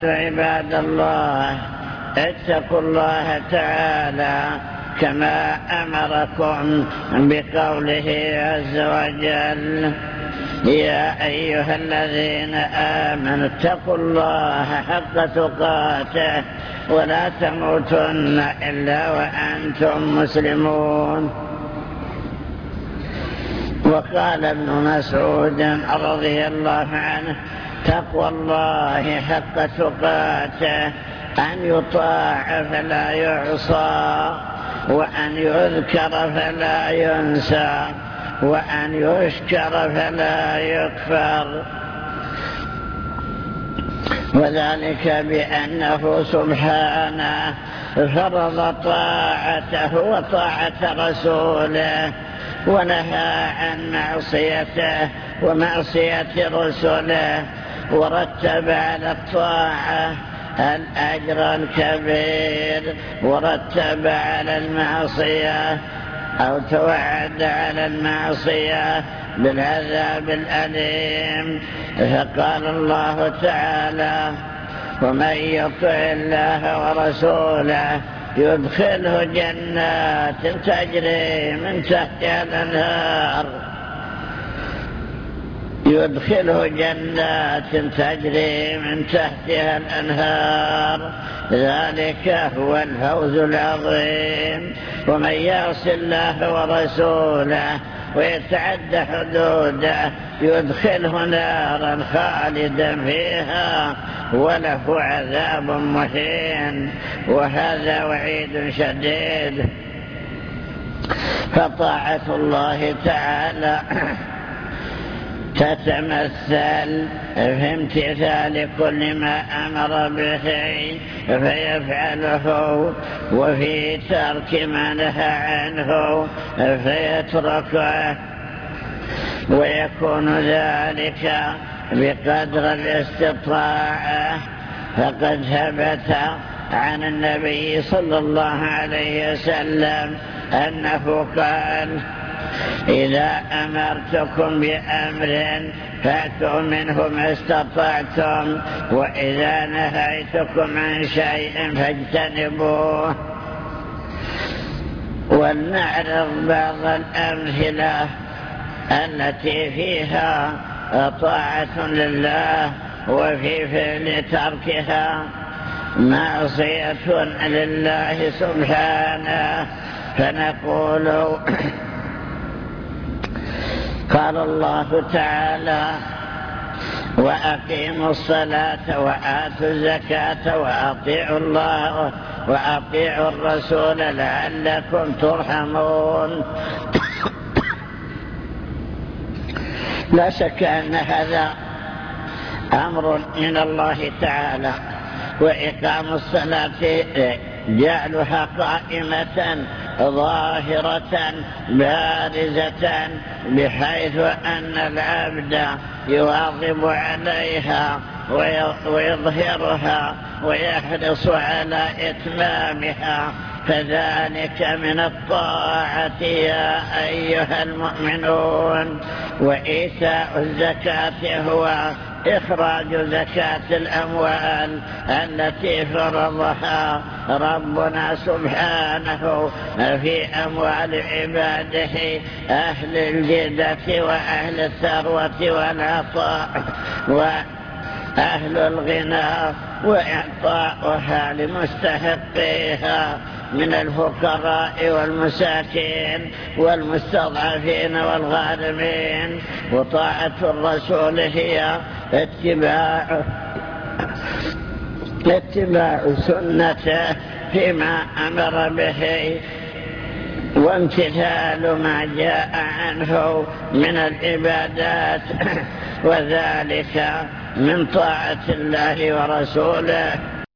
عباد الله، اتقوا الله تعالى كما أمركم بقوله عز وجل: يا أيها الذين آمنوا اتقوا الله حق تقاته ولا تموتن إلا وأنتم مسلمون. وقال ابن مسعود رضي الله عنه: تقوى الله حق تقاته أن يطاع فلا يعصى، وأن يذكر فلا ينسى، وأن يشكر فلا يكفر. وذلك بأنه سبحانه فرض طاعته وطاعة رسوله، ونهى عن معصيته ومعصية رسله، ورتب على الطاعة الأجر الكبير، ورتب على المعصية أو توعد على المعصية بالعذاب الأليم. فقال الله تعالى: ومن يطع الله ورسوله يدخله جنات تجري من تحتها الأنهار، يدخله جنات تجري من تحتها الأنهار، ذلك هو الفوز العظيم. ومن يعص الله ورسوله ويتعد حدوده يدخله نارا خالدا فيها وله عذاب مهين، وهذا وعيد شديد. فطاعة الله تعالى تتمثل في امتثال كل ما أمر به فيفعله، وفي ترك ما نهى عنه فيتركه، ويكون ذلك بقدر الاستطاعة. فقد ثبت عن النبي صلى الله عليه وسلم أنه قال: إذا أمرتكم بأمر فأتوا منه ما استطعتم، وإذا نهيتكم عن شيء فاجتنبوه. ولنعرض بعض الأمثلة التي فيها طاعة لله وفي فعل تركها معصية لله سبحانه. فنقول: قال الله تعالى: وأقيموا الصلاة وآتوا الزكاة وأطيعوا الله وأطيعوا الرسول لعلكم ترحمون. لا شك أن هذا أمر من الله تعالى، وإقام الصلاة جعلها قائمة ظاهرة بارزة، بحيث أن العبد يواظب عليها ويظهرها ويحرص على إتمامها، فذلك من الطاعة يا أيها المؤمنون. وإيتاء الزكاة هو إخراج زكاة الأموال التي فرضها ربنا سبحانه في أموال عباده أهل الجدة وأهل الثروة والعطاء وأهل الغنى، وإعطاؤها لمستحقيها من الفقراء والمساكين والمستضعفين والغارمين. وطاعة الرسول هي اتباع سنته فيما أمر به، وامتثال ما جاء عنه من العبادات، وذلك من طاعة الله ورسوله.